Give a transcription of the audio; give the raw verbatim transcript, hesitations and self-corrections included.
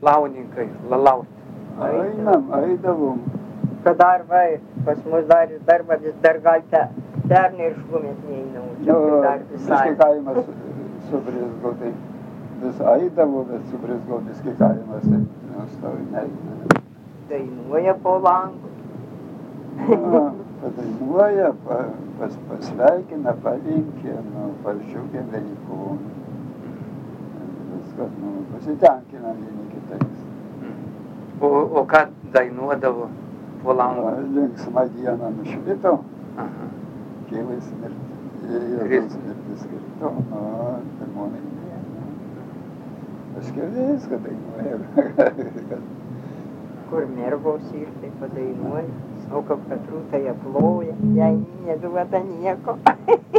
launinkai, lalaut. Einam, eidavom. Kad dar va, pas mus dar, dar, va, vis dar gal te, pernai ir šlumet neįnau. Čia Nu, dar visai. biški kaimas subrėzgo, tai vis eidavo, bet subrėzgo biški kaimas, tai nustovi neina. Dainuoja po langu. Na, padainuoja, pa, pas, pasveikina, palinkė, nu, pažiūrė veikų. Viskas, nu, pasitenkina vieni kitais. O, o ką dainuodavo po langu? Linksma diena nušvito, Aha. Kėlais mirtis, Jėzus mirtis krito, nu, pirmonai dieną. Kažkaip viską dainuoja. Kur mergos ir tai padainuoja. O kaip Petrūta ją ploja, jai neduoda nieko.